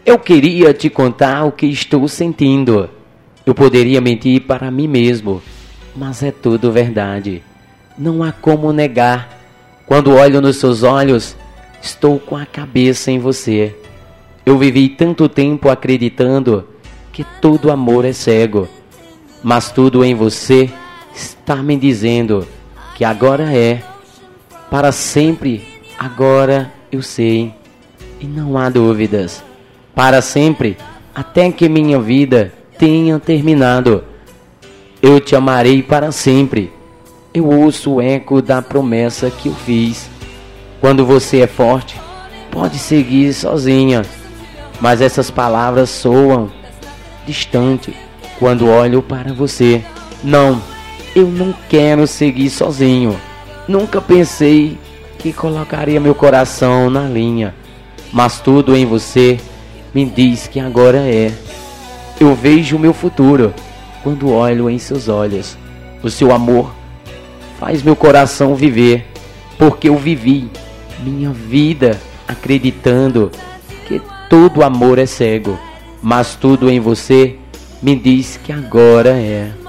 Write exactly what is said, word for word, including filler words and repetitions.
Eu queria te contar o que estou sentindo. Eu poderia mentir para mim mesmo, mas é tudo verdade. Não há como negar. Quando olho nos seus olhos, estou com a cabeça em você. Eu vivi tanto tempo acreditando que todo amor é cego, mas tudo em você está me dizendo que agora é, para sempre, agora eu sei, e não há dúvidas. Para sempre, até que minha vida tenha terminado, eu te amarei para sempre. Eu ouço o eco da promessa que eu fiz. Quando você é forte, pode seguir sozinha, mas essas palavras soam distante quando olho para você. Não, eu não quero seguir sozinho. Nunca pensei que colocaria meu coração na linha, mas tudo em você me diz que agora é. Eu vejo o meu futuro quando olho em seus olhos. O seu amor faz meu coração viver, porque eu vivi minha vida acreditando que todo amor é cego, mas tudo em você me diz que agora é.